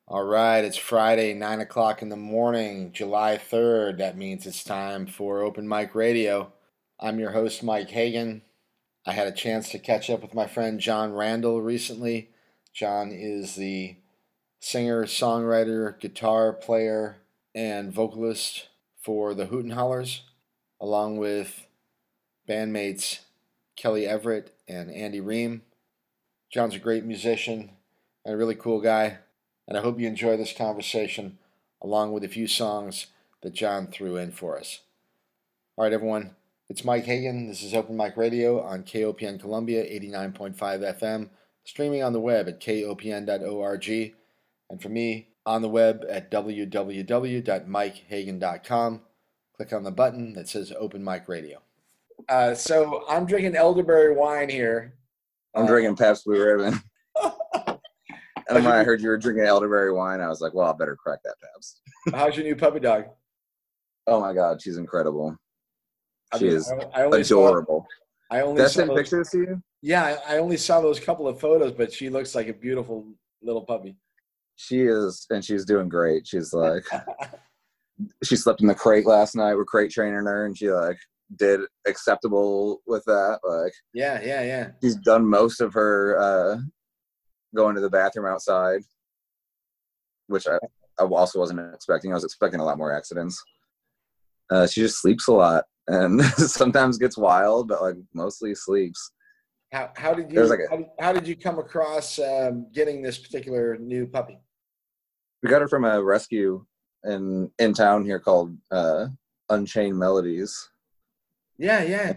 All right, it's Friday, 9 o'clock in the morning, July 3rd. That means it's time for Open Mic Radio. I'm your host, Mike Hagan. I had a chance to catch up with my friend John Randall recently. John is the singer, songwriter, guitar player, and vocalist for the Hooten Hollers, along with bandmates Kelly Everett and Andy Ream. John's a great musician and a really cool guy. And I hope you enjoy this conversation along with a few songs that John threw in for us. All right, everyone, it's Mike Hagan. This is Open Mic Radio on KOPN Columbia 89.5 FM, streaming on the web at kopn.org, and for me on the web at www.mikehagan.com. Click on the button that says Open Mic Radio. So I'm drinking elderberry wine here. I'm drinking Pabst Blue Ribbon. And when I heard you were drinking elderberry wine, I was like, well, I better crack that Pabst. How's your new puppy dog? Oh, my God. She's incredible. She is only adorable. Did I send pictures to you? Yeah, I only saw those couple of photos, but she looks like a beautiful little puppy. She is, and she's doing great. She's like, she slept in the crate last night. We're crate training her, and she like did acceptable with that. Like, yeah. She's done most of her going to the bathroom outside, which I also wasn't expecting. I was expecting a lot more accidents. She just sleeps a lot and sometimes gets wild, but like mostly sleeps. How did you come across getting this particular new puppy? We got her from a rescue in town here called Unchained Melodies. Yeah.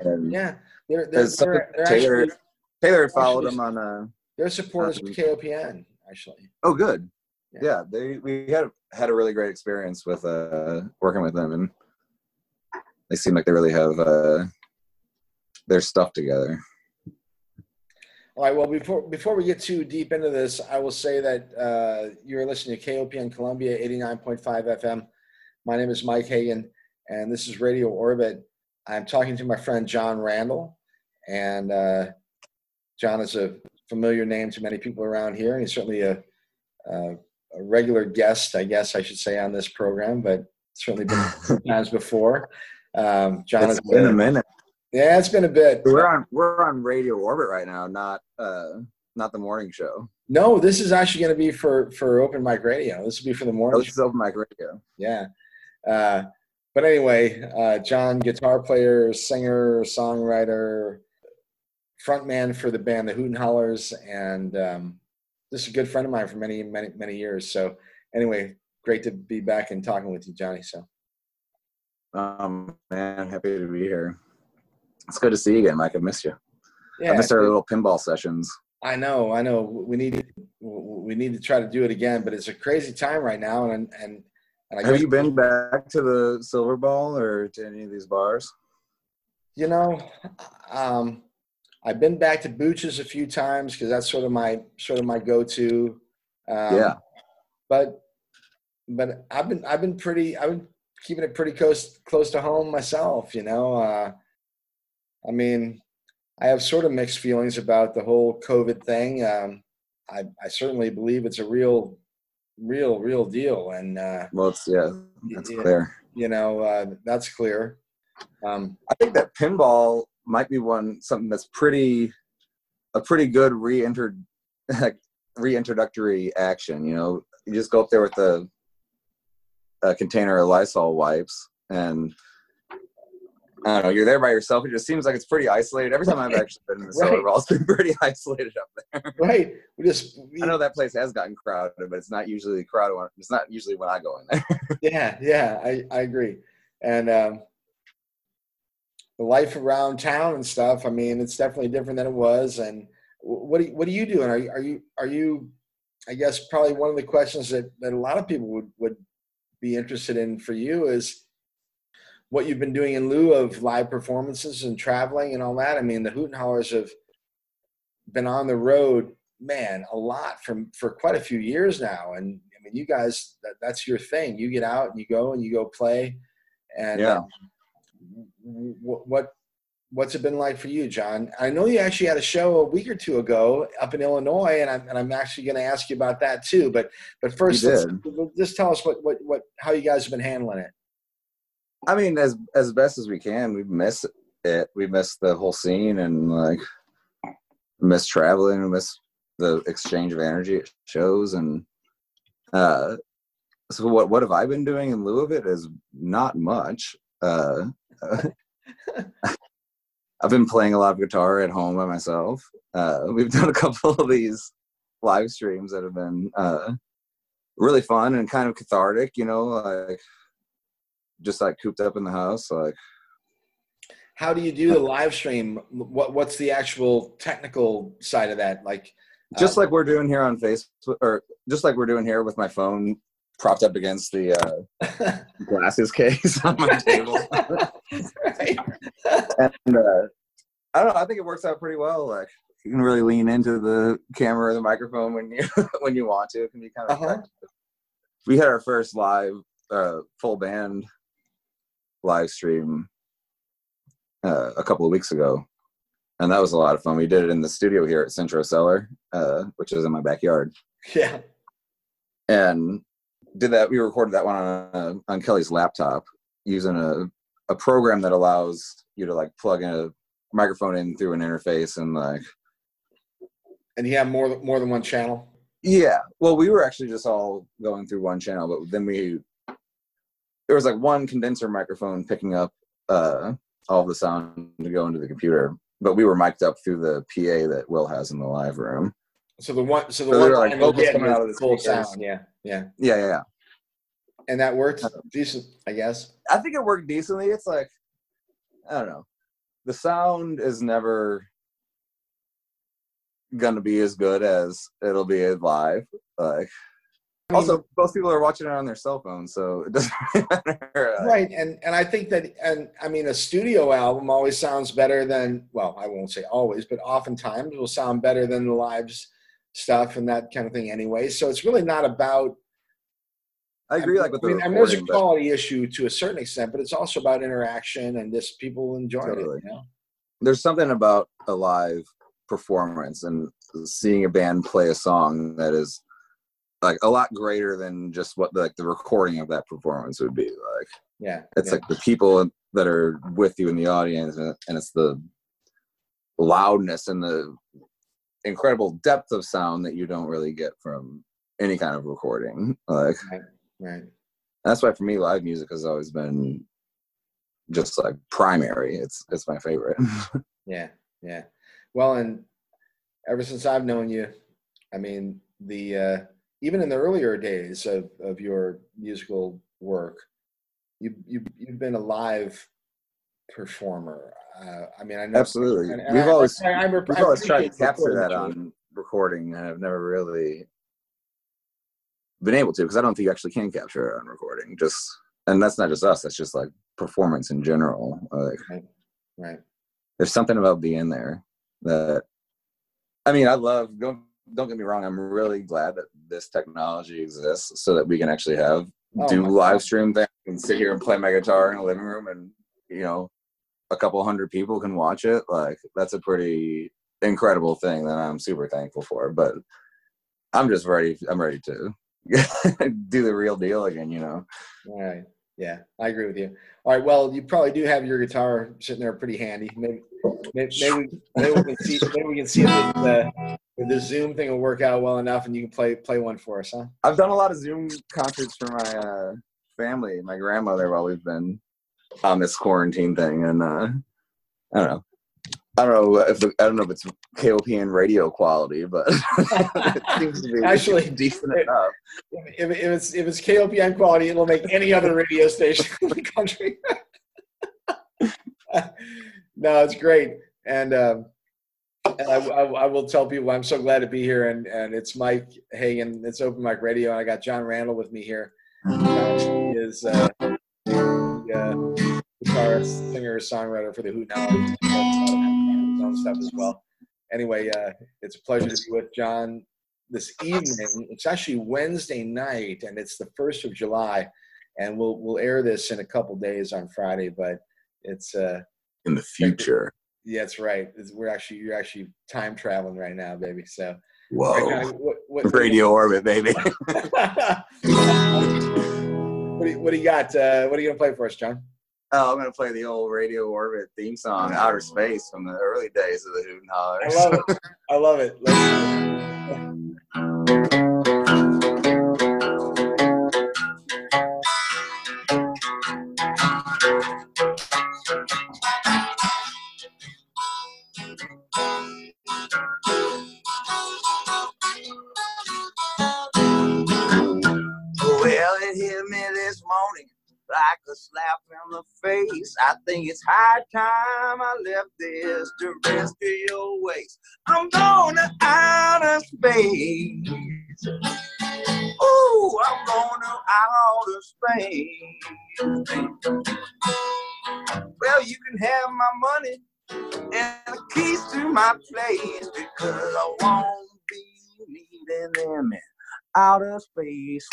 Taylor had followed them on. They're supporters of KOPN, actually. Oh, good. Yeah, we had a really great experience with working with them, and they seem like they really have their stuff together. All right. Well, before we get too deep into this, I will say that you're listening to KOPN Columbia 89.5 FM. My name is Mike Hagan, and this is Radio Orbit. I'm talking to my friend John Randall, and John is a familiar name to many people around here, and he's certainly a regular guest, I guess I should say, on this program, but certainly been times before. John, it's been a minute. Yeah, it's been a bit. We're on Radio Orbit right now, not the morning show. No, this is actually going to be for Open Mic Radio. This will be for the morning. This is Open Mic Radio. Yeah. But anyway, John, guitar player, singer, songwriter, frontman for the band the Hooten Hollers, and this is a good friend of mine for many years. So anyway, great to be back and talking with you, Johnny. So man, happy to be here. It's good to see you again, Mike. I missed you. Yeah, I missed our little pinball sessions. I know. We need to try to do it again, but it's a crazy time right now. And I have you been back to the Silver Ball or to any of these bars? You know, I've been back to Booch's a few times because that's sort of my go-to. Yeah. But I've been keeping it pretty close to home myself. You know, I mean, I have sort of mixed feelings about the whole COVID thing. I certainly believe it's a real deal, and well, that's clear. You know, that's clear. I think that pinball might be something that's a pretty good reintroductory action. You know, you just go up there with a container of Lysol wipes, and I don't know, you're there by yourself. It just seems like it's pretty isolated. Every time I've actually been in the Silver Ball, it's been pretty isolated up there. Right. I know that place has gotten crowded, but it's not usually crowded. It's not usually when I go in Yeah, there. I agree. And the life around town and stuff, I mean, it's definitely different than it was. And what are you doing? Are you I guess probably one of the questions that a lot of people would be interested in for you is what you've been doing in lieu of live performances and traveling and all that. I mean, the Hooten Hollers have been on the road, man, a lot for quite a few years now. And I mean, you guys, that's your thing. You get out and you go play. And yeah. What what's it been like for you, John? I know you actually had a show a week or two ago up in Illinois, and I'm actually going to ask you about that too. But first, let's just tell us what how you guys have been handling it. I mean, as best as we can. We miss it. We miss the whole scene, and like miss traveling. We miss the exchange of energy at shows, and so what have I been doing in lieu of it is not much. I've been playing a lot of guitar at home by myself. We've done a couple of these live streams that have been really fun and kind of cathartic, you know, like just like cooped up in the house. Like, how do you do the live stream? What's the actual technical side of that? Like, just like we're doing here on Facebook, or just like we're doing here with my phone propped up against the glasses case on my table. Right. And I don't know, I think it works out pretty well. Like, you can really lean into the camera or the microphone when you when you want to. It can be kind of effective. We had our first live full band live stream a couple of weeks ago, and that was a lot of fun. We did it in the studio here at Centro Cellar, which is in my backyard. Yeah. And did that. We recorded that one on Kelly's laptop using a program that allows you to like plug in a microphone in through an interface and like. And you have more than one channel? Yeah. Well, we were actually just all going through one channel, but then there was like one condenser microphone picking up all of the sound to go into the computer, but we were mic'd up through the PA that Will has in the live room. So the one like vocals coming out of the full speakers. sound. Yeah. And that worked decent, I guess. I think it worked decently. It's like, I don't know, the sound is never gonna be as good as it'll be live. Like, also, most people are watching it on their cell phone, so it doesn't really matter. Right, and I think that, and I mean, a studio album always sounds better than, well, I won't say always, but oftentimes will sound better than the live stuff and that kind of thing anyway. So it's really not about. I agree, like with the recording, there's a quality issue to a certain extent, but it's also about interaction and just people enjoying it. You know? There's something about a live performance and seeing a band play a song that is like a lot greater than just what the recording of that performance would be like. Yeah, it's like the people that are with you in the audience, and it's the loudness and the incredible depth of sound that you don't really get from any kind of recording. Like, right. That's why for me, live music has always been just like primary. It's my favorite. Yeah. Well, and ever since I've known you, I mean, the even in the earlier days of your musical work, you've been a live performer. I mean, I know absolutely. We've always tried to capture that on recording, and I've never really been able to, because I don't think you actually can capture it on recording. And that's not just us. That's just like performance in general. Like, right. There's something about being there that, I mean, I love. Don't get me wrong. I'm really glad that this technology exists so that we can actually do live stream things and sit here and play my guitar in a living room, and a couple hundred people can watch it. Like, that's a pretty incredible thing that I'm super thankful for. But I'm just ready. I'm ready to do the real deal again. All right. Yeah, I agree with you. All right. Well, you probably do have your guitar sitting there pretty handy. Maybe we can see if the Zoom thing will work out well enough, and you can play one for us, huh? I've done a lot of Zoom concerts for my family, my grandmother, while we've been on this quarantine thing, and I don't know if it's KOPN radio quality, but it seems to be actually decent enough. If it's KOPN quality, it'll make any other radio station in the country. No, it's great, and I will tell people I'm so glad to be here, and it's Mike Hagan. It's Open Mic Radio, and I got John Randall with me here. He is guitarist, singer, songwriter for the Hoot Now. His own stuff as well. Anyway, it's a pleasure to be with John this evening. It's actually Wednesday night, and it's the 1st of July, and we'll air this in a couple days on Friday. But it's in the future. Yeah, that's right. You're actually time traveling right now, baby. So, right Whoa. now, what Radio orbit, baby. what do you got? What are you gonna play for us, John? Oh, I'm going to play the old Radio Orbit theme song, Outer Space, from the early days of the Hoot and I Hollers. love it. I love it. Well, it hit me this morning like a slap in the face. I think it's high time I left this terrestrial waste. I'm going to outer space. Ooh, I'm going to outer space. Well, you can have my money and the keys to my place, because I won't be needing them in outer space.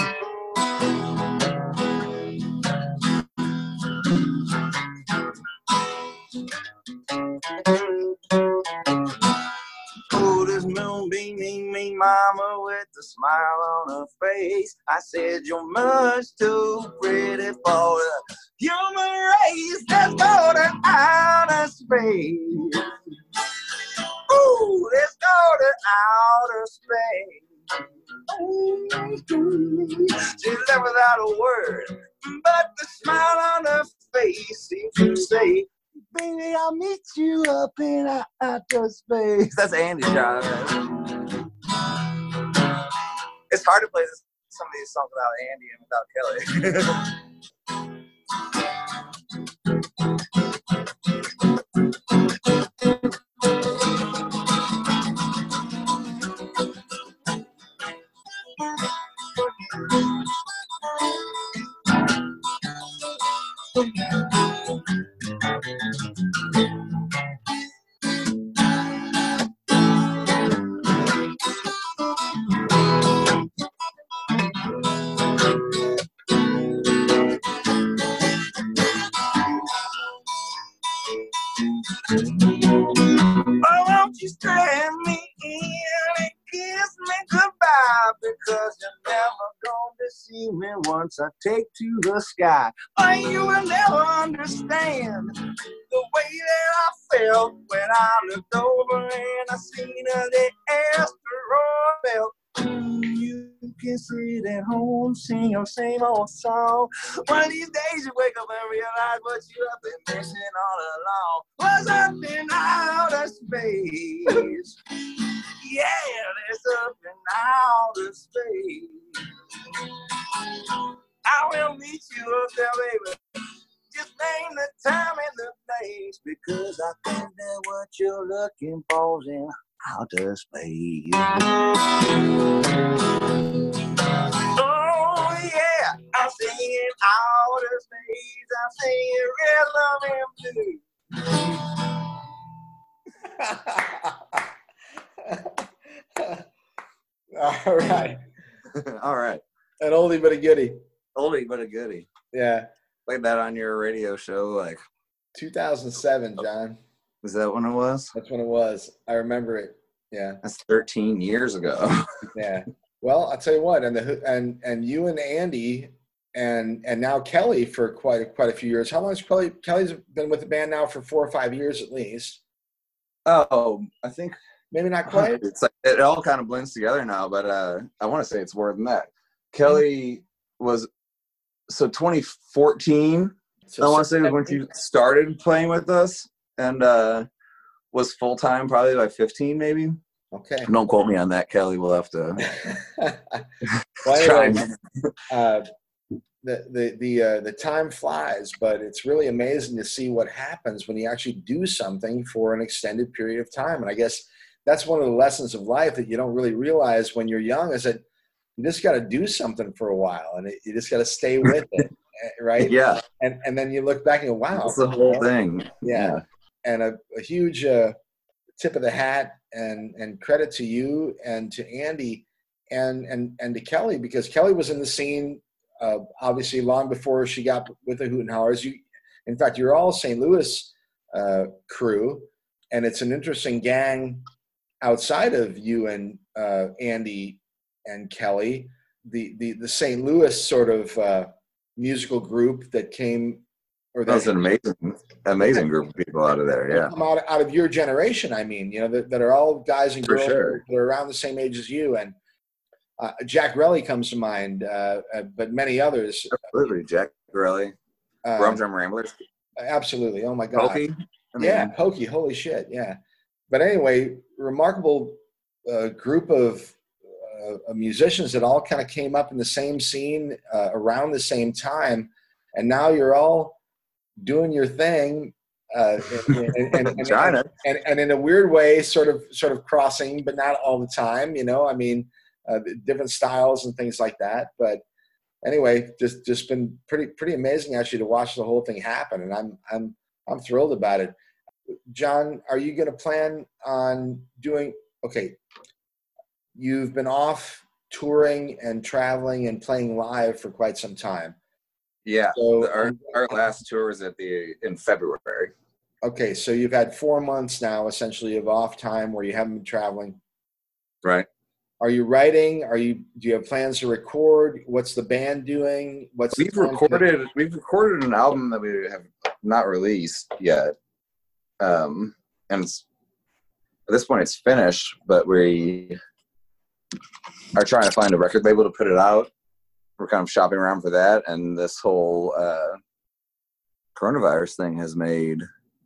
Oh, this moon beaming me mama with a smile on her face. I said, you're much too pretty for the human race. Let's go to outer space. Ooh, let's go to outer space. She left without a word, but the smile on her face seemed to say, baby, I'll meet you up in outer space. That's Andy John. It's hard to play some of these songs without Andy and without Kelly. Oh, won't you stand me in and kiss me goodbye, because you're never going to see me once I take to the sky. Oh, you will never understand the way that I felt when I looked over and I seen the asteroid belt. You can sit at home, sing your same old song. One of these days you wake up and realize what you have been missing all along was up in outer space. Yeah, it's up in outer space. I will meet you up there, baby. Just name the time and the place, because I think that what you're looking for's in outer space. Oh yeah, I'm singing outer space. I'm singing rhythm and blues. All right. All right. An oldie but a goodie. Oldie but a goodie. Yeah. Played that on your radio show, like 2007, John. Was that when it was? That's when it was. I remember it. Yeah. That's 13 years ago. Yeah. Well, I'll tell you what, and you and Andy and now Kelly for quite a few years. How long has Kelly's been with the band now? For 4 or 5 years at least. Oh, I think maybe not quite. It's like it all kind of blends together now, but I want to say it's more than that. Kelly was 2014. So I want to say was when she started playing with us, and was full time probably by 15 maybe. Okay. Don't quote me on that, Kelly. We'll have to well, anyway, the time flies, but it's really amazing to see what happens when you actually do something for an extended period of time. And I guess that's one of the lessons of life that you don't really realize when you're young, is that you just got to do something for a while, and you just got to stay with it, right? Yeah. And then you look back and go, wow. That's the whole thing. Yeah. And a huge tip of the hat and credit to you and to Andy and to Kelly, because Kelly was in the scene obviously long before she got with the Hoot and Hollers. In fact, you're all St. Louis crew. and it's an interesting gang outside of you and Andy and Kelly, the St. Louis sort of musical group that came, or That's an amazing group of people out of there. Yeah, come out of your generation. I mean, that are all guys and girls sure. that are around the same age as you. And Jack Relly comes to mind, but many others. Absolutely, Jack Relly, Rum Drum Ramblers. Absolutely. Oh my God. Pokey. Yeah, Pokey. Holy shit. Yeah. But anyway, remarkable group of musicians that all kind of came up in the same scene around the same time, and now you're all doing your thing, and in a weird way, sort of crossing, but not all the time. I mean, different styles and things like that. But anyway, just been pretty amazing actually to watch the whole thing happen, and I'm thrilled about it. John, are you going to plan on doing? Okay, you've been off touring and traveling and playing live for quite some time. Yeah, so our last tour was in February. Okay, so you've had 4 months now, essentially, of off time where you haven't been traveling. Right. Are you writing? Do you have plans to record? What's the band doing? We've recorded an album that we have not released yet, and at this point it's finished, but we are trying to find a record label to put it out. We're kind of shopping around for that, and this whole coronavirus thing has made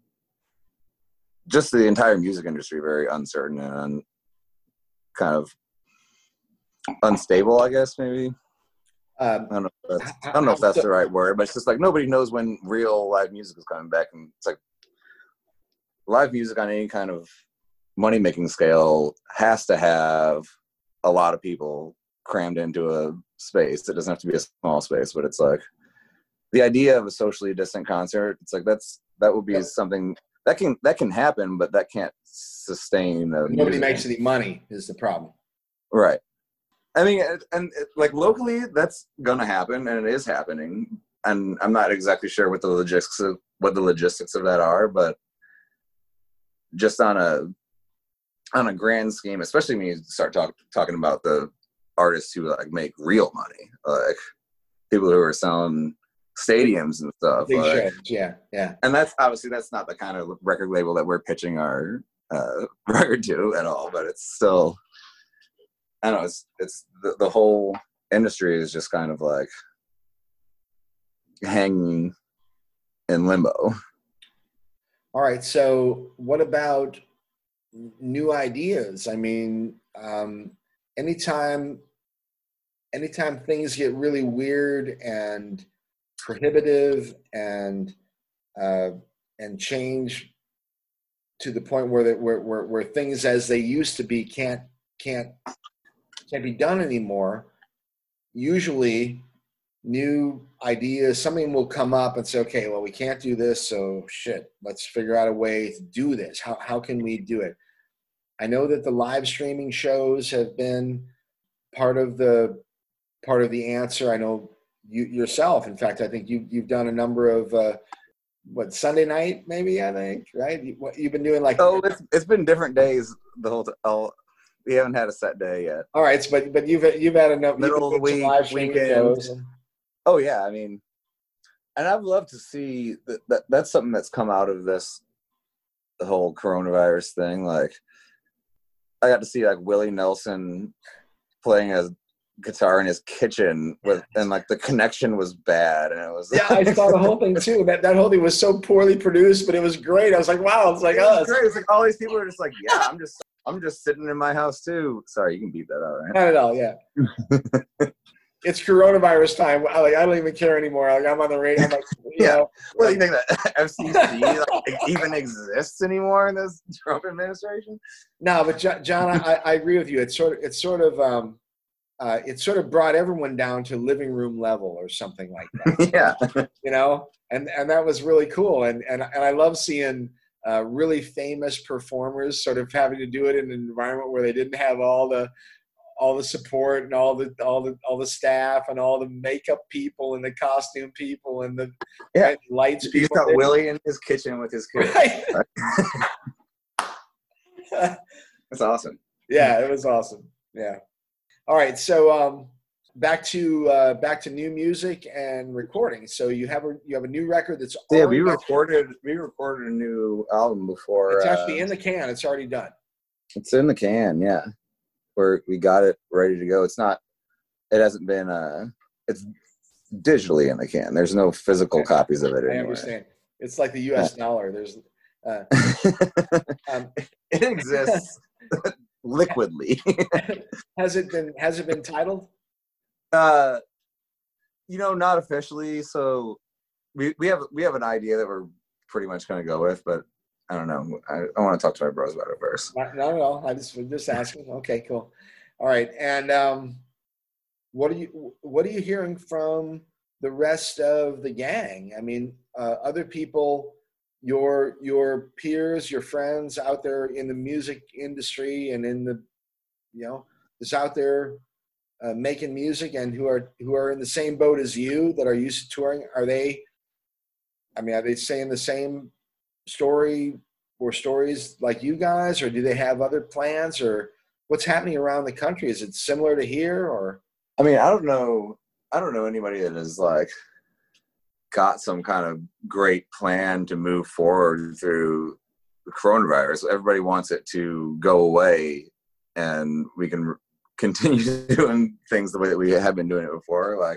just the entire music industry very uncertain and kind of unstable, I guess, maybe. I don't know if that's the right word, but it's just like nobody knows when real live music is coming back, and it's like live music on any kind of money-making scale has to have a lot of people crammed into a space. It doesn't have to be a small space, but it's like the idea of a socially distant concert. It's like that would be something that can happen, but that can't sustain. Nobody makes any money is the problem, right? I mean, and like locally, that's gonna happen, and it is happening. And I'm not exactly sure what the logistics of that are, but just on a grand scheme, especially when you start talking about the artists who like make real money, like people who are selling stadiums and stuff. Big shows, yeah. And that's not the kind of record label that we're pitching our record to at all. But it's still, I don't know, it's the whole industry is just kind of like hanging in limbo. All right. So what about new ideas? I mean, anytime things get really weird and prohibitive and change to the point where things as they used to be can't be done anymore, usually new ideas, something will come up and say, okay, well, we can't do this, so shit, let's figure out a way to do this. How can we do it? I know that the live streaming shows have been part of the answer. I know you yourself, in fact, I think you've done a number of Sunday night, maybe, I think, right? You've been doing like it's been different days the whole time. We haven't had a set day yet. All right, but you've had enough middle of the week, live streaming shows. Oh yeah, I mean, and I'd love to see that's something that's come out of the whole coronavirus thing. Like, I got to see like Willie Nelson playing a guitar in his kitchen and like the connection was bad, and it was I saw the whole thing too. That whole thing was so poorly produced, but it was great. I was like, wow, it's like us. Great. It's like all these people are just like, yeah, I'm just sitting in my house too. Sorry, you can beat that out, right? Not at all, yeah. It's coronavirus time. I don't even care anymore. Like, I'm on the radio. I'm like, you know. Well, you think that FCC even exists anymore in this Trump administration? No, but John, I agree with you. It sort of brought everyone down to living room level or something like that. Yeah. And that was really cool. And I love seeing really famous performers sort of having to do it in an environment where they didn't have all the support and all the staff and all the makeup people and the costume people and the lights people. He's got Willie in his kitchen with his kids. Right. That's awesome. Yeah, it was awesome. Yeah. All right. So back to new music and recording. So you have a new record that's Yeah, already we recorded a new album before. it's actually in the can. It's already done. It's in the can, yeah. We got it ready to go. It hasn't been it's digitally in the can. There's no physical copies of it anywhere. I understand. It's like the US dollar. There's it exists liquidly. Has it been titled? Not officially. So we have an idea that we're pretty much going to go with, but I don't know. I want to talk to my bros about it first. Not at all. I just asking. Okay, cool. All right. And what are you hearing from the rest of the gang? I mean, other people, your peers, your friends out there in the music industry and in the, just out there making music and who are in the same boat as you that are used to touring. Are they saying the same story or stories like you guys, or do they have other plans, or what's happening around the country? Is it similar to here, or? I mean, I don't know anybody that has like got some kind of great plan to move forward through the coronavirus. Everybody wants it to go away and we can continue doing things the way that we have been doing it before. Like,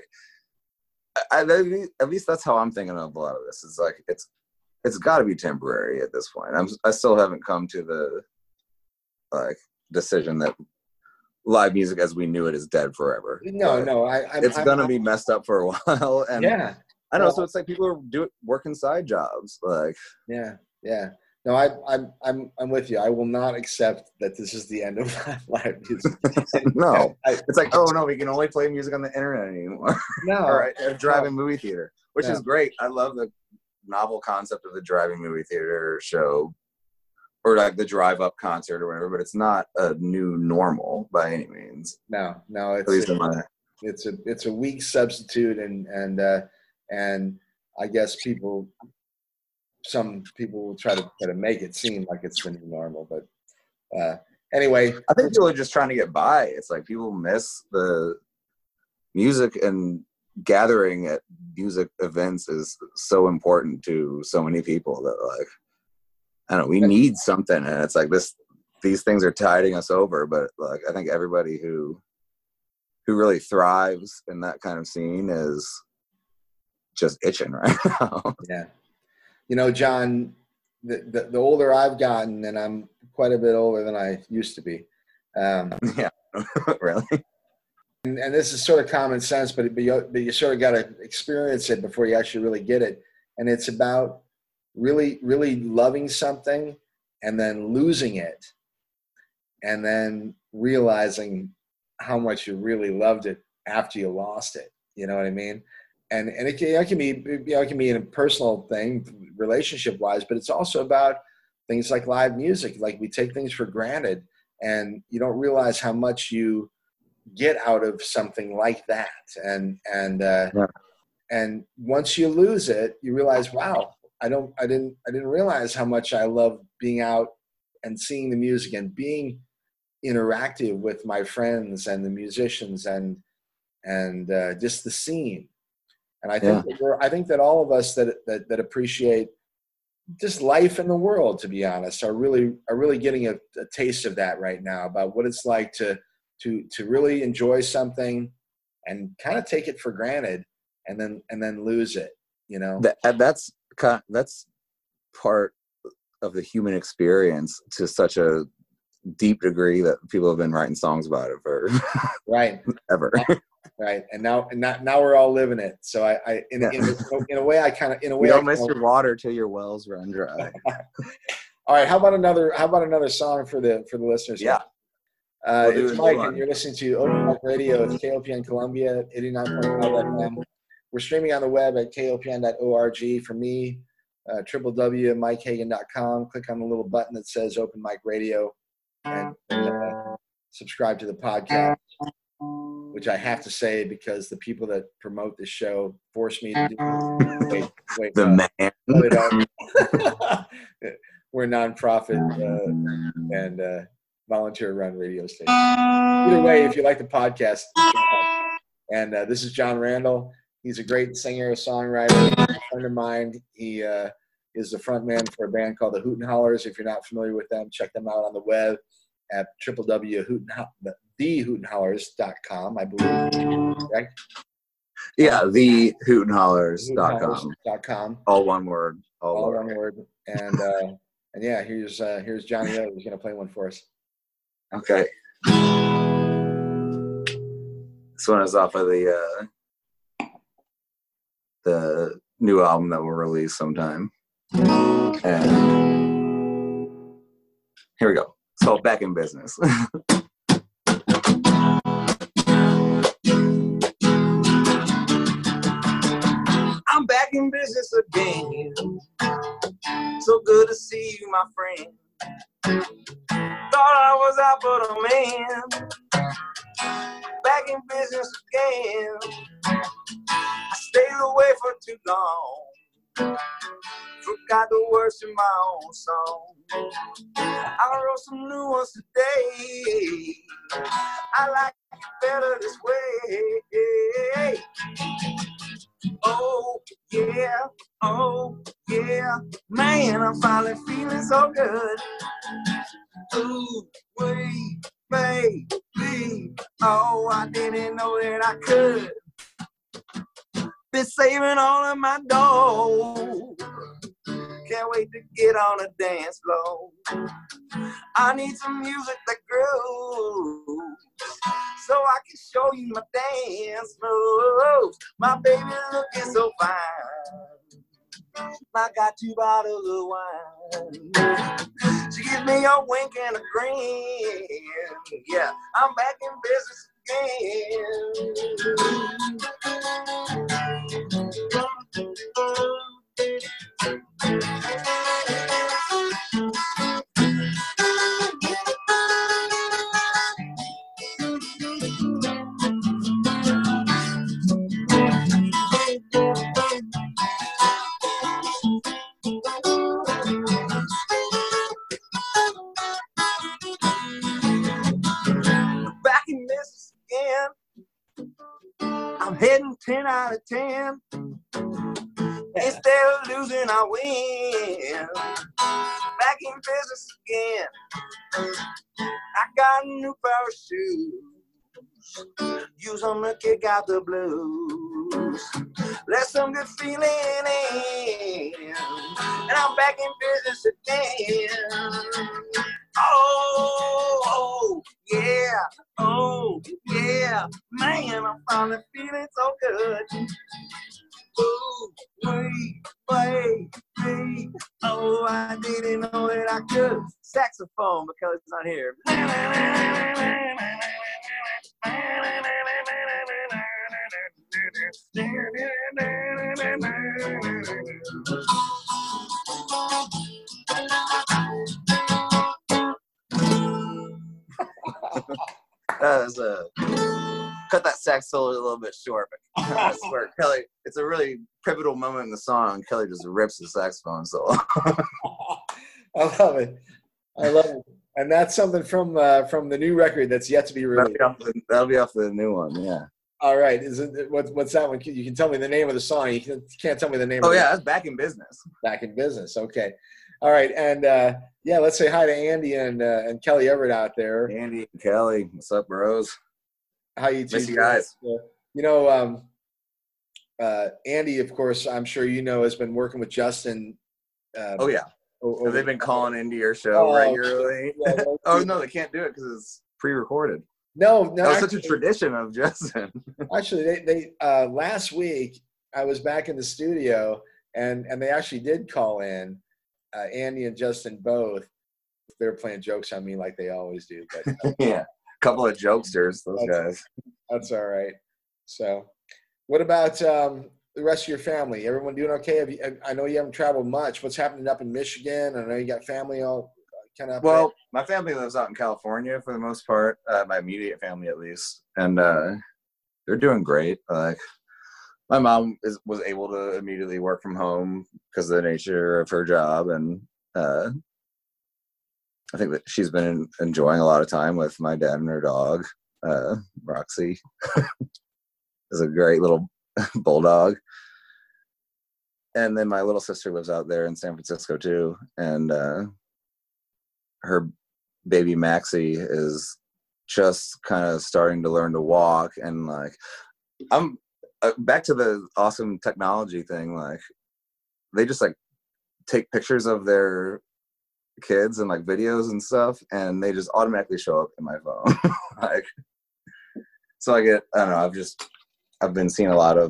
at least that's how I'm thinking of a lot of this. It's like, it's got to be temporary at this point. I still haven't come to the like decision that live music as we knew it is dead forever. No, it's gonna be messed up for a while. And yeah, I know. So it's like people are working side jobs. Like, yeah. No, I'm with you. I will not accept that this is the end of live music. No, it's like, oh no, we can only play music on the internet anymore. No, or a drive-in movie theater, which is great. I love the novel concept of the drive-in movie theater show, or like the drive-up concert or whatever. But it's not a new normal by any means. No, it's a weak substitute, and I guess some people will try to make it seem like it's the new normal, but anyway, I think people are just trying to get by. It's like people miss the music, and gathering at music events is so important to so many people that, like, I don't know, we need something, and it's like these things are tiding us over. But like, I think everybody who really thrives in that kind of scene is just itching right now. Yeah. John, the older I've gotten, and I'm quite a bit older than I used to be. Yeah, really. And this is sort of common sense, but you sort of got to experience it before you actually really get it. And it's about really, really loving something and then losing it, and then realizing how much you really loved it after you lost it. You know what I mean? And it can be, it can be a personal thing, relationship wise, but it's also about things like live music. Like, we take things for granted, and you don't realize how much you get out of something like that. And once you lose it, you realize, wow, I didn't realize how much I love being out and seeing the music and being interactive with my friends and the musicians and just the scene. And I think that all of us that appreciate just life in the world, to be honest, are really getting a taste of that right now, about what it's like to really enjoy something and kind of take it for granted and then lose it. That's part of the human experience to such a deep degree that people have been writing songs about it for right ever. Right, and now we're all living it. So in a way, you don't miss your water till your wells run dry. All right, how about another song for the listeners? Yeah, it's Mike, and you're listening to Open Mic Radio. It's KOPN Columbia, 89.5 FM. We're streaming on the web at kopn.org. For me, www.mikehagan.com. Click on the little button that says Open Mic Radio, and subscribe to the podcast, which I have to say because the people that promote this show force me to do. Wait, the man. No, they don't. we're a nonprofit and volunteer-run radio station. Either way, if you like the podcast, and this is John Randall. He's a great singer, songwriter, a friend of mine. He is the frontman for a band called the Hoot and Hollers. If you're not familiar with them, check them out on the web at www.thehootenhollers.com, I believe. Correct? Yeah, thehootenhollers.com. All one word. All one word. And yeah, here's Johnny O, who's going to play one for us. Okay. This one is off of the new album that will release sometime. And here we go. It's called Back in Business. I'm back in business again. So good to see you, my friend. Thought I was out but a man. Back in business again. I stayed away for too long. Forgot the words to my own song. I wrote some new ones today. I like it better this way. Oh yeah, man, I'm finally feeling so good. Ooh, wait, baby, oh, I didn't know that I could. Been saving all of my dough. Can't wait to get on a dance floor. I need some music that grooves, so I can show you my dance moves. My baby looking so fine. I got 2 bottles of wine. She gives me a wink and a grin. Yeah, I'm back in business again. I'm heading 10 out of 10. Instead of losing, I win. Back in business again. I got a new pair of shoes. Use them to kick out the blues. Let some good feeling in. And I'm back in business again. Oh yeah, man, I'm finally feeling so good. Ooh, wait, oh, I didn't know that I could. Saxophone, because it's not here. Cut that sax solo a little bit short, but I swear, Kelly, it's a really pivotal moment in the song. Kelly just rips the saxophone solo. I love it. And that's something from the new record that's yet to be released. That'll be off the new one, yeah. All right. What's that one? You can tell me the name of the song. You can't tell me the name. Oh, yeah, that's Back in Business. Back in Business. Okay. All right. And yeah, let's say hi to Andy and Kelly Everett out there. Andy and Kelly, what's up, bros? How you two? Miss you guys. Andy, of course, I'm sure you know, has been working with Justin. Oh yeah. They've been calling into your show regularly. Yeah, oh no, they can't do it because it's pre-recorded. No. That was such a tradition of Justin. Actually, they last week I was back in the studio and they actually did call in, Andy and Justin both. They're playing jokes on me like they always do. But yeah. Couple of jokesters, those guys. That's all right. So, what about the rest of your family? Everyone doing okay? I know you haven't traveled much. What's happening up in Michigan? I know you got family all kind of. Well, my family lives out in California for the most part. My immediate family, at least, and they're doing great. Like, my mom was able to immediately work from home because of the nature of her job, and I think that she's been enjoying a lot of time with my dad and her dog. Roxy is a great little bulldog. And then my little sister lives out there in San Francisco too. And her baby Maxie is just kind of starting to learn to walk. And like, I'm back to the awesome technology thing. Like, they just like take pictures of their kids and like videos and stuff, and they just automatically show up in my phone. Like, so I don't know, I've been seeing a lot of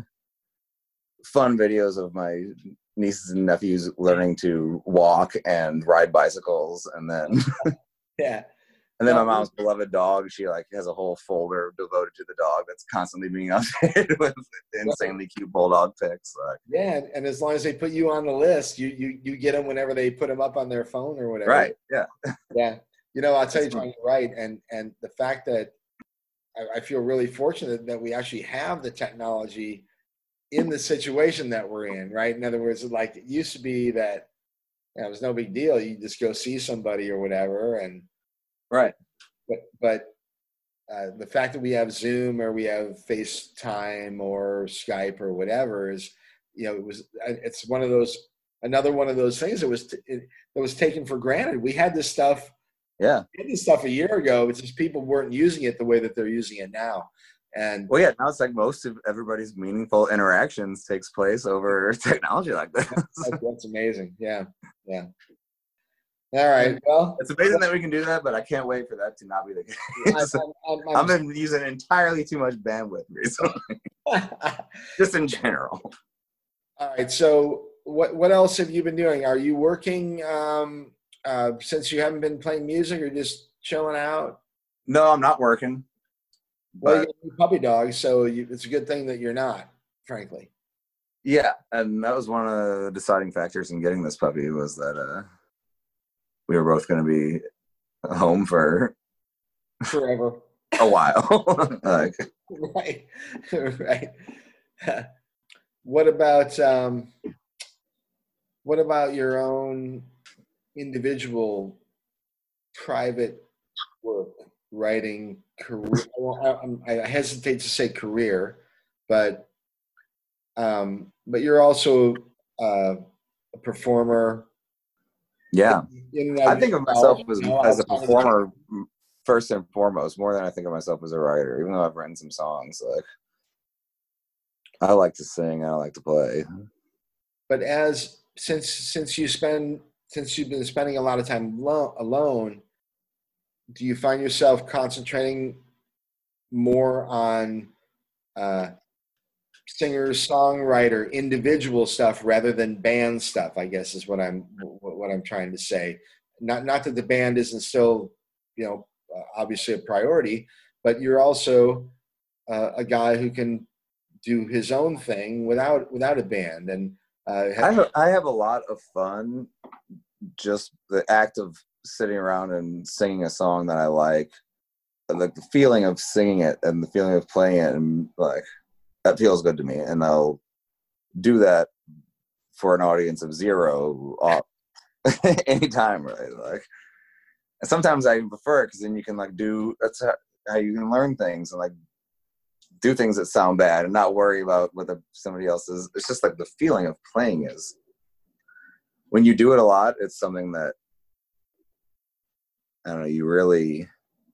fun videos of my nieces and nephews learning to walk and ride bicycles, and then yeah. And then my mom's beloved dog, she like has a whole folder devoted to the dog that's constantly being updated with insanely cute bulldog pics. Like. Yeah, and as long as they put you on the list, you get them whenever they put them up on their phone or whatever. Right. Yeah. Yeah. You know, I'll tell you, John, you're right, and the fact that I feel really fortunate that we actually have the technology in the situation that we're in. Right. In other words, like it used to be that it was no big deal. You just go see somebody or whatever, and right. But the fact that we have Zoom or we have FaceTime or Skype or whatever is, it's another one of those things that was taken for granted. We had this stuff. Yeah. We had this stuff a year ago. It's just people weren't using it the way that they're using it now. And well, yeah, now it's like most of everybody's meaningful interactions takes place over technology like this. That's amazing. Yeah. Yeah. All right. Well, it's amazing that we can do that, but I can't wait for that to not be the case. I've been using entirely too much bandwidth recently, just in general. All right. So, what else have you been doing? Are you working since you haven't been playing music, or just chilling out? No, I'm not working. Well, you're a puppy dog, so it's a good thing that you're not, frankly. Yeah, and that was one of the deciding factors in getting this puppy was that we were both going to be home for forever, a while. Like. Right, right. What about your own individual private work, writing, career? Well, I hesitate to say career, but you're also a performer. Yeah, I think of myself as a performer first and foremost, more than I think of myself as a writer. Even though I've written some songs, like I like to sing, I like to play. But since you've been spending a lot of time alone, do you find yourself concentrating more on singer, songwriter, individual stuff rather than band stuff? I guess is what I'm trying to say. Not that the band isn't still, obviously a priority, but you're also a guy who can do his own thing without a band. And I have a lot of fun just the act of sitting around and singing a song that I like the feeling of singing it and the feeling of playing it, and like that feels good to me, and I'll do that for an audience of 0 anytime, right? Like, and sometimes I prefer it because then you can like that's how you can learn things and like do things that sound bad and not worry about whether somebody else is. It's just like the feeling of playing is, when you do it a lot, it's something that, I don't know, you really,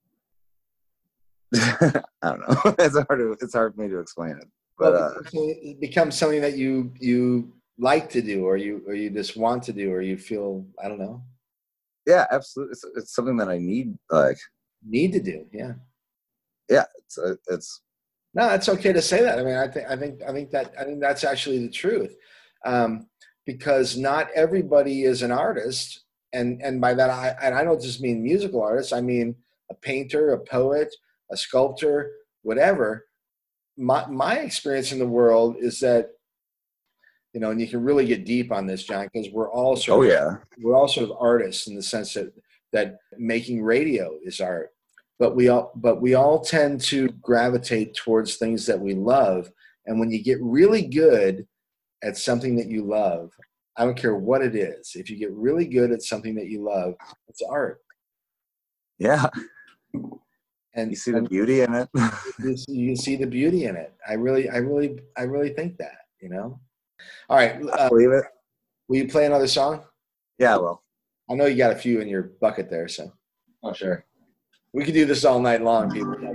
I don't know. It's hard for me to explain it. But it becomes something that you like to do, or you just want to do, or you feel, I don't know. Yeah, absolutely. It's something that I need to do. Yeah. Yeah. It's no, it's okay to say that. I mean, I think that's actually the truth, because not everybody is an artist, and by that I don't just mean musical artists. I mean a painter, a poet, a sculptor, whatever. My experience in the world is that, and you can really get deep on this, John, because we're all sort of artists in the sense that making radio is art. But we all tend to gravitate towards things that we love. And when you get really good at something that you love, I don't care what it is. If you get really good at something that you love, it's art. Yeah. And you see the beauty in it. you see the beauty in it. I really think that, you know? All right. I believe it. Will you play another song? Yeah, well. I know you got a few in your bucket there, so. Oh, sure. We could do this all night long, people, by the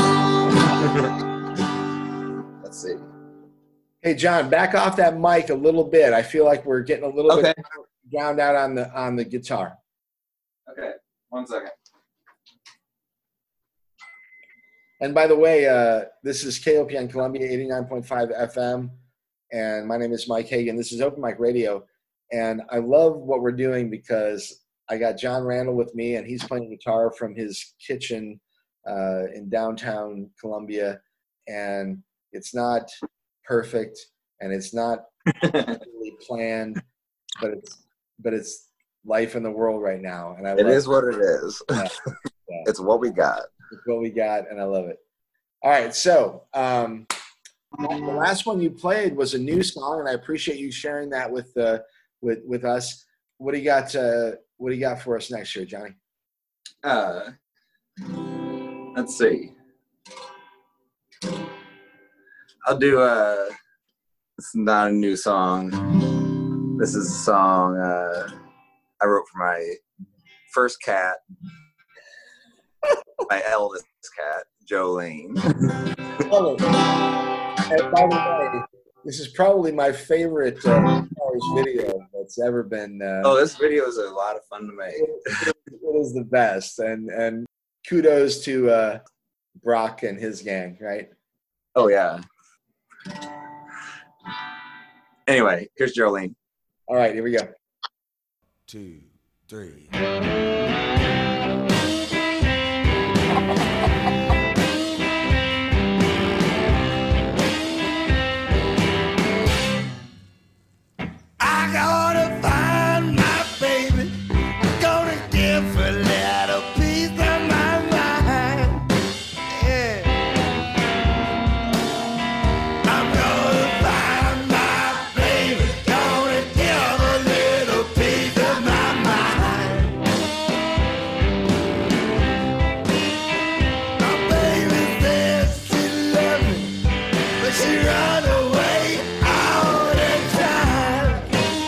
way. Let's see. Hey, John, back off that mic a little bit. I feel like we're getting a little bit drowned out on the guitar. Okay, 1 second. And by the way, this is KOPN Columbia 89.5 FM, and my name is Mike Hagan. This is Open Mic Radio, and I love what we're doing because I got John Randall with me, and he's playing guitar from his kitchen in downtown Columbia, and it's not perfect, and it's not really planned, but it's life in the world right now, and it is what it is. Yeah. It's what we got. It's what we got, and I love it. All right, so the last one you played was a new song, and I appreciate you sharing that with us. What do you got? What do you got for us next year, Johnny? Let's see. I'll do it's not a new song. This is a song I wrote for my first cat, my eldest cat, Jolene. And by the way, this is probably my favorite video that's ever been. This video is a lot of fun to make. It is the best, and kudos to Brock and his gang, right? Oh yeah. Anyway, here's Jolene. All right, here we go. 2, 3. I gotta find my baby. Gonna give her a little piece of my mind. Yeah. I'm gonna find my baby. Gonna give a little piece of my mind. My baby says she loves me, but she run away all the time.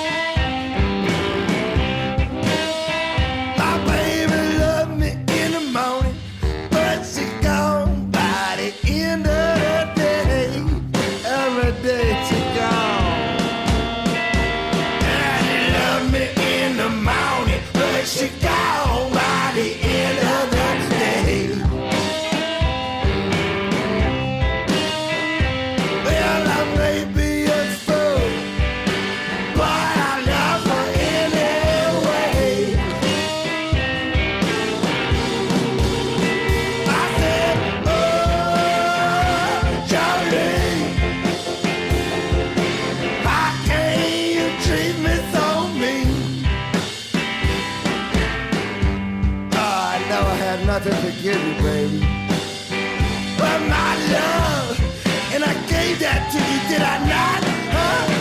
My baby loved me in the morning, but she gone by the end of the day. Every day she gone. And she loved me in the morning, but she gone by the end of the day. Well, I may be a fool, but I love her anyway. I said, oh, Jolene, how can you treat me so mean? Oh, I never had nothing to give you, baby, but my love, and I gave that to you, did I not? Huh?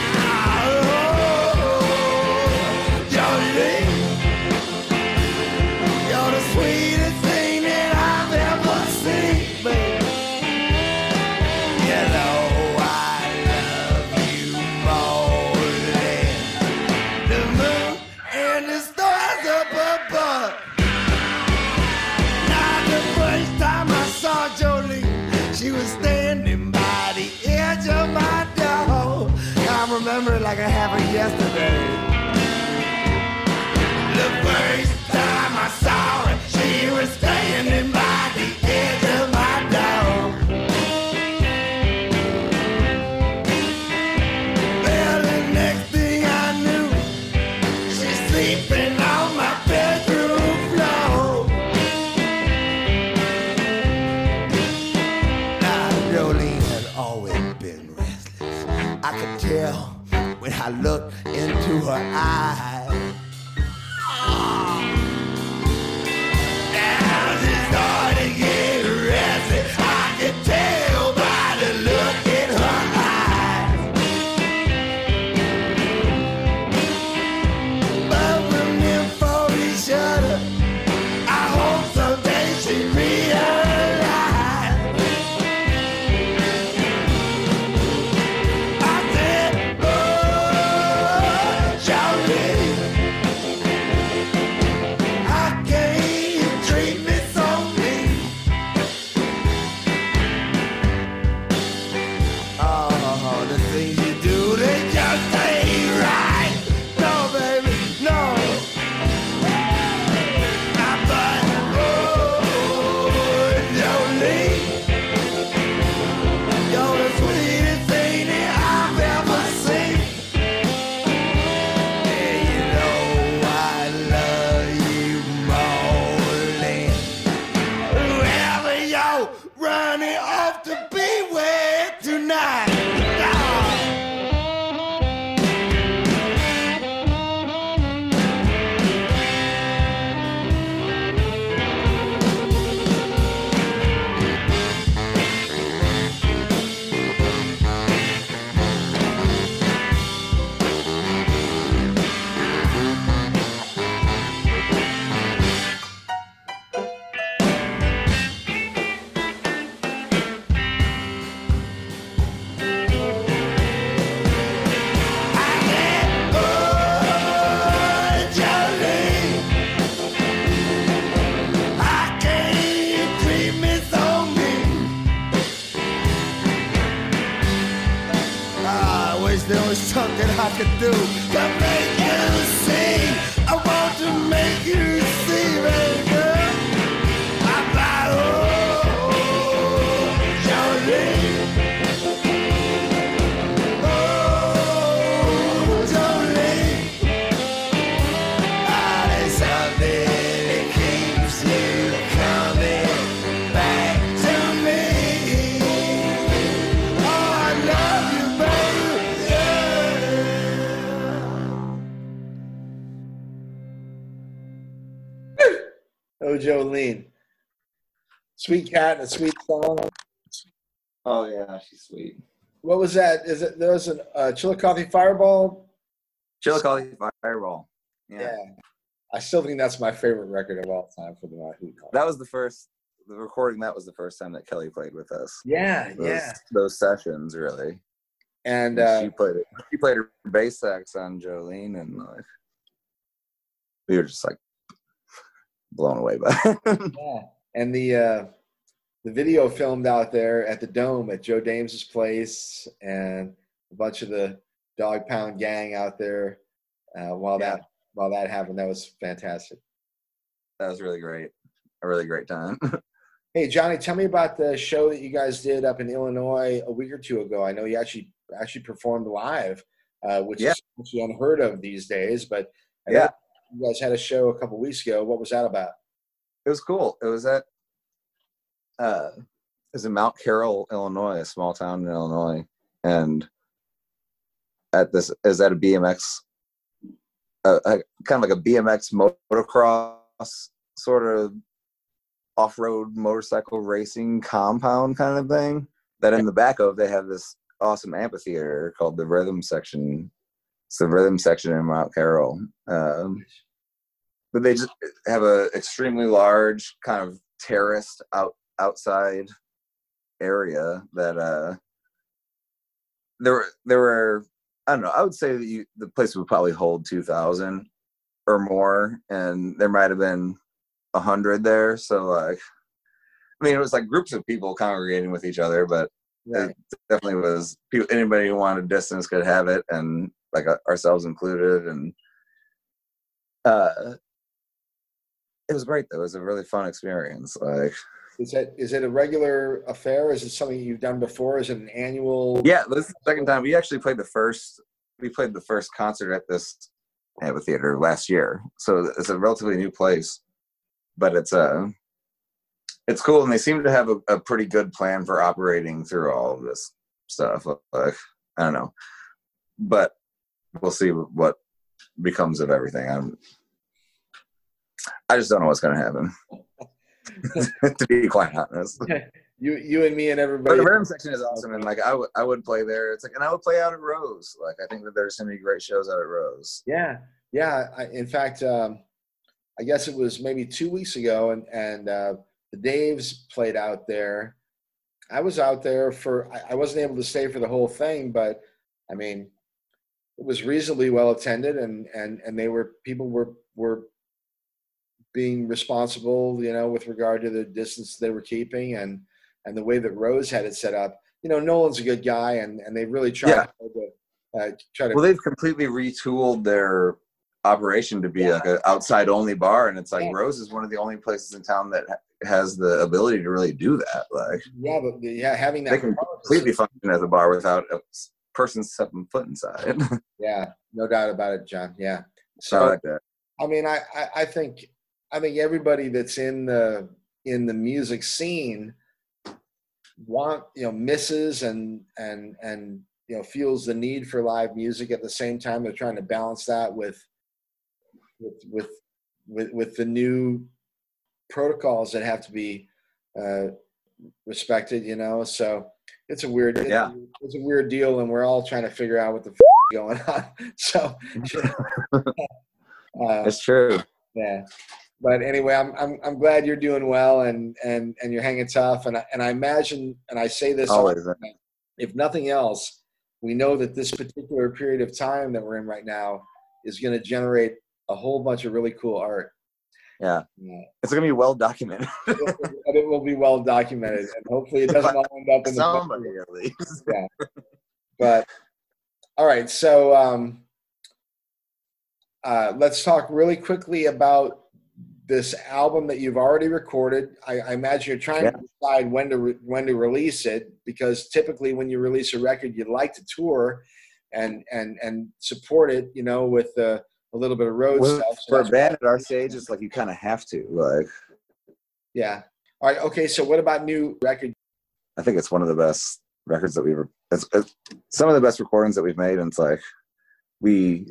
Oh, Jolene, you're the sweetest thing that I've ever seen, baby. You know I love you more than the moon and the stars up above. Now the first time I saw Jolene, she was standing by the edge of my door. I remember it like it happened yesterday. The first time I saw her, she was standing by the edge of my door. Well, the next thing I knew, she's sleeping on my bedroom floor. Now, Jolene had always been restless. I could tell when I looked into her eyes. Now she started to get restless. I could tell by the look in her eyes. wish there was something I could do to make you see. I want to make you see, baby girl. I'm like, oh, Jolene. Oh, Jolene. Ah, there's something that keeps you coming back to me. Oh, I love you, baby. Yeah. Oh, Jolene. Sweet cat and a sweet song. Oh yeah, she's sweet. What was that? Is it there was a Chillicothe Fireball? Chillicothe Fireball. Yeah. I still think that's my favorite record of all time for the Who. That was the recording. That was the first time that Kelly played with us. Yeah, Those sessions, really. And she played her bass sax on Jolene, and like, we were just like blown away by it. yeah. And the video filmed out there at the Dome at Joe Dames's place, and a bunch of the Dog Pound gang out there while that happened. That was fantastic. That was really great. A really great time. Hey, Johnny, tell me about the show that you guys did up in Illinois a week or two ago. I know you actually performed live, which is actually unheard of these days. But I know you guys had a show a couple weeks ago. What was that about? It was cool. It was at in Mount Carroll, Illinois, a small town in Illinois, and at a BMX, kind of like a BMX motocross sort of off-road motorcycle racing compound kind of thing. That in the back of, they have this awesome amphitheater called the Rhythm Section. It's the Rhythm Section in Mount Carroll. But they just have a extremely large kind of terraced outside area that there were, I don't know, I would say that the place would probably hold 2,000 or more, and there might have been 100 there. So like, I mean, it was like groups of people congregating with each other, but it definitely was anybody who wanted distance could have it, and like ourselves included. And it was great though. It was a really fun experience. Like, is it a regular affair? Is it something you've done before? Is it an annual? Yeah, this is the second time. We actually played the first concert at this amphitheater last year. So it's a relatively new place, but it's cool, and they seem to have a pretty good plan for operating through all of this stuff. Like, I don't know, but we'll see what becomes of everything. I just don't know what's going to happen. To be quite honest, you and me and everybody. But the Rhythm Section is awesome, and like I would play there. It's like, and I would play out at Rose. Like, I think that there's so many great shows out at Rose. Yeah. In fact, I guess it was maybe 2 weeks ago, and the Daves played out there. I was out there I wasn't able to stay for the whole thing, but I mean, it was reasonably well attended, and people were being responsible, you know, with regard to the distance they were keeping, and the way that Rose had it set up. You know, Nolan's a good guy, and they really tried to try to. Well, they've completely retooled their operation to be like an outside only bar, and it's like Rose is one of the only places in town that has the ability to really do that. Like, having that, they can completely function as a bar without a person stepping foot inside. Yeah, no doubt about it, John. Yeah, so I like that. I mean, I think everybody that's in the music scene misses and feels the need for live music. At the same time, they're trying to balance that with the new protocols that have to be respected, you know. So it's a weird it's a weird deal, and we're all trying to figure out what the going on. So it's true. Yeah. But anyway, I'm glad you're doing well and you're hanging tough, and I imagine, and I say this always, if nothing else, we know that this particular period of time that we're in right now is going to generate a whole bunch of really cool art. Yeah. It's going to be well documented. It will be well documented, and hopefully it doesn't all end up in somebody at least. Yeah. But All right, so let's talk really quickly about this album that you've already recorded. I imagine you're trying to decide when to release it, because typically when you release a record, you'd like to tour and support it, you know, with a little bit of road stuff. For a band at our stage, it's like you kind of have to. Like, yeah. All right. Okay. So what about new record? I think it's one of the best records that it's some of the best recordings that we've made, and it's like we're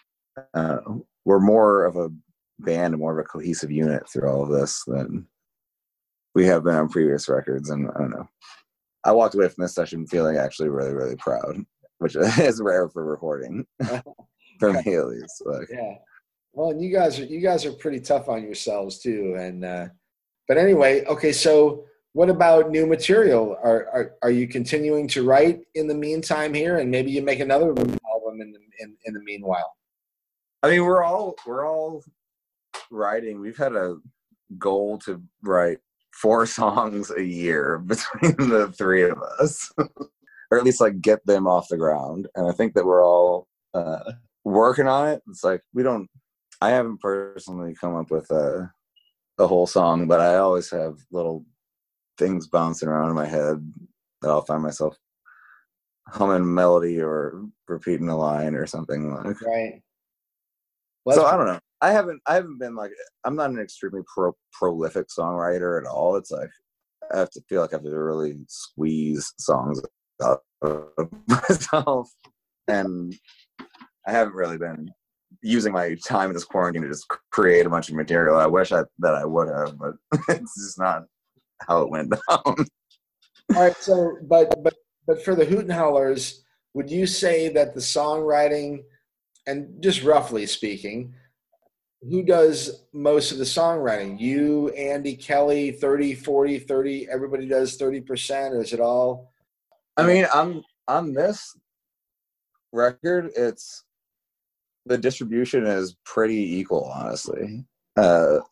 more of a band and more of a cohesive unit through all of this than we have been on previous records. And I don't know, I walked away from this session feeling actually really, really proud, which is rare for recording for me at least. Like, yeah. Well, and you guys are pretty tough on yourselves too. And but anyway, okay. So what about new material? Are you continuing to write in the meantime here, and maybe you make another album in the meanwhile? I mean, we're all writing. We've had a goal to write 4 songs a year between the 3 of us, or at least like get them off the ground. And I think that we're all working on it. It's like I haven't personally come up with a whole song, but I always have little things bouncing around in my head that I'll find myself humming a melody or repeating a line or something like. Right. Well, so I don't know. I haven't been like, I'm not an extremely prolific songwriter at all. It's like I have to feel like I have to really squeeze songs out of myself, and I haven't really been using my time in this quarantine to just create a bunch of material. I wish that I would have, but it's just not how it went down. All right. So, but for the Hoot and Howlers, would you say that the songwriting, and just roughly speaking, who does most of the songwriting? You, Andy, Kelly, 30, 40, 30, everybody does 30%, or is it all? I mean, on this record, the distribution is pretty equal, honestly. But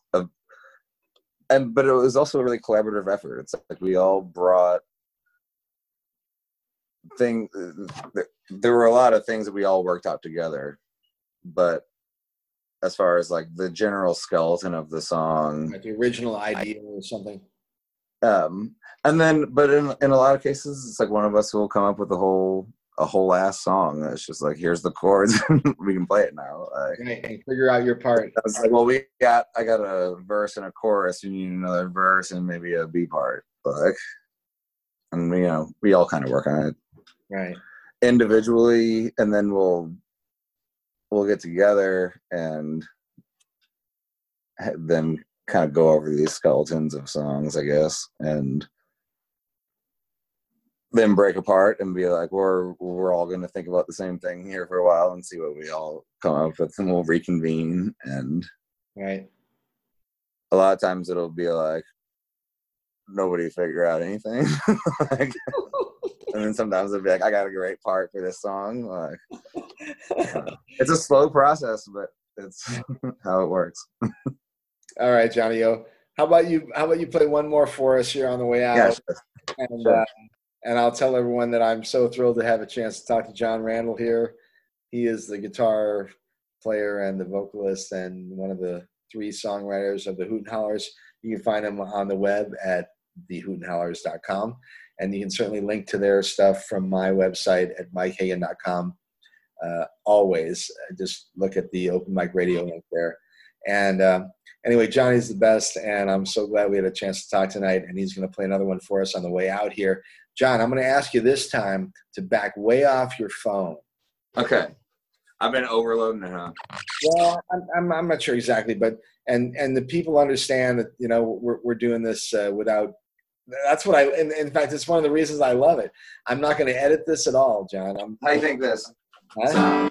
it was also a really collaborative effort. It's like we all brought things. There were a lot of things that we all worked out together, but as far as like the general skeleton of the song, like the original idea or something. And then, but in a lot of cases, it's like one of us will come up with a whole ass song that's just like, here's the chords, we can play it now. Like, and figure out your part. I was like, well, I got a verse and a chorus, you need another verse and maybe a B part. Like, and we all kind of work on it, right, individually, and then we'll get together and then kind of go over these skeletons of songs, I guess, and then break apart and be like, we're all going to think about the same thing here for a while and see what we all come up with, and we'll reconvene. And right, a lot of times it'll be like nobody figure out anything. Like, and then sometimes it'll be like, I got a great part for this song. Like, it's a slow process, but it's how it works. All right, Johnny O. How about you play one more for us here on the way out? Yeah, sure. And sure. And I'll tell everyone that I'm so thrilled to have a chance to talk to John Randall here. He is the guitar player and the vocalist and one of the 3 songwriters of the Hoot and Howlers. You can find him on the web at thehootandhowlers.com. And you can certainly link to their stuff from my website at mikehagan.com. Always just look at the Open Mic Radio link there. And anyway, Johnny's the best, and I'm so glad we had a chance to talk tonight, and he's going to play another one for us on the way out here. John, I'm going to ask you this time to back way off your phone. Okay. I've been overloading it, huh? Well, I'm not sure exactly, but and the people understand that, we're doing this without. That's what in fact, it's one of the reasons I love it. I'm not going to edit this at all, John. How do you think this? Huh?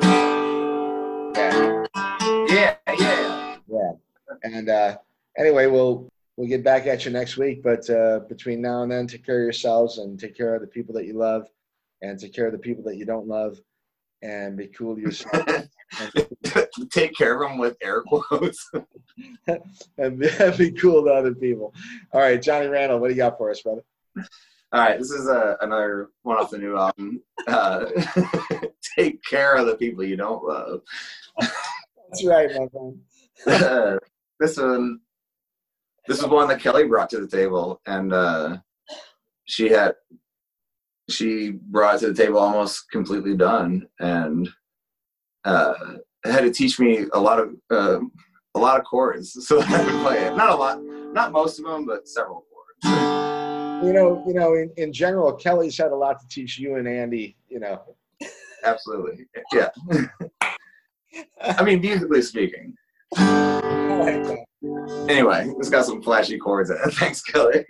Yeah. Yeah. And anyway, we'll get back at you next week. But between now and then, take care of yourselves and take care of the people that you love, and take care of the people that you don't love, and be cool to yourself. Take care of them with air quotes. and be cool to other people. All right, Johnny Randall, what do you got for us, brother? All right, this is another one off the new album. care of the people you don't love. That's right, my friend. This is one that Kelly brought to the table, and she brought it to the table almost completely done, and had to teach me a lot of chords so that I could play it. Not a lot, not most of them, but several chords. In general, Kelly's had a lot to teach you and Andy. Absolutely, yeah. I mean, musically speaking. I like that. Anyway, it's got some flashy chords in it. Thanks, Kelly.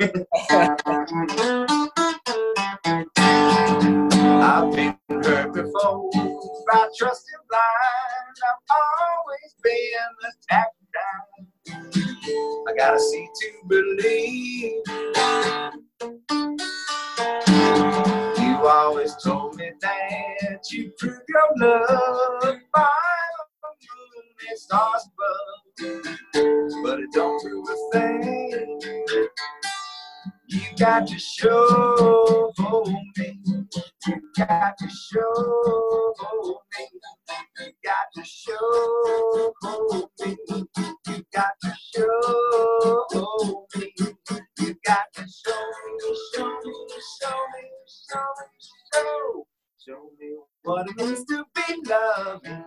I've been hurt before by trusting blind. I've always been attacked down. I gotta see to believe. You always told me that you prove your love by the moon and stars above, but it don't prove a thing. You got to show me. You got to show me. You got to show me. You got to show me. You got to show me what it means to be loving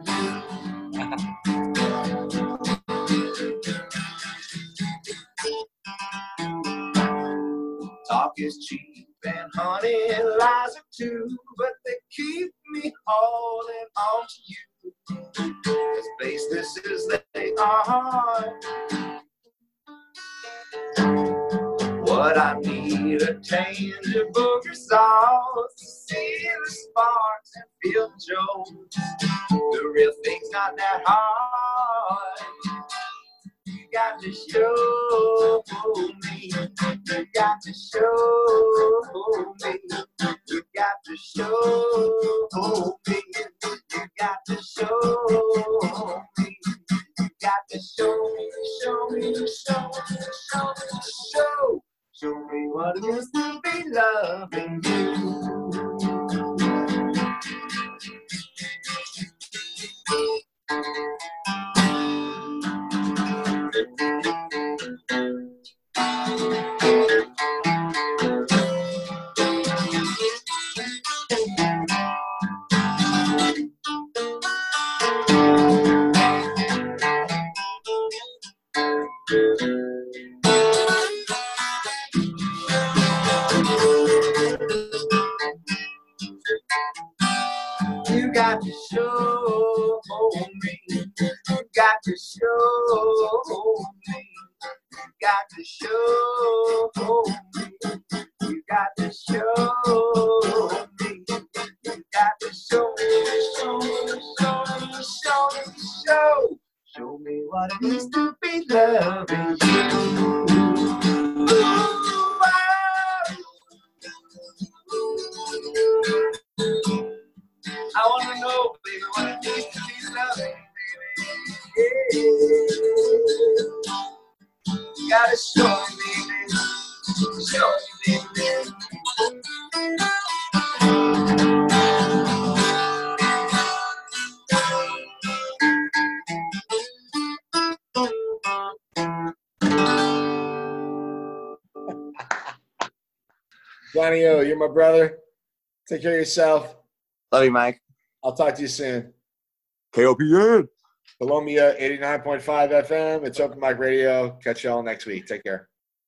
you. Talk is cheap and honey lies are too, but they keep me holding on to you. As baseless as they are, what I need a tangible result to see the sparks and feel the joy. The real thing's not that hard. You got to show me. You got to show me. You got to show me. You got to show me. You got to show me what it is to be loving you. You got to show me. You got to show me. You got to show me. You got to show me. You got to show me what it is to be loving you. I want to know, baby, what it means to be loving, baby. Yeah. You gotta show me, baby. Show me, baby. Johnny O, you're my brother. Take care of yourself. Love you, Mike. I'll talk to you soon. KOPN. Columbia 89.5 FM. It's Open Mic Radio. Catch y'all next week. Take care.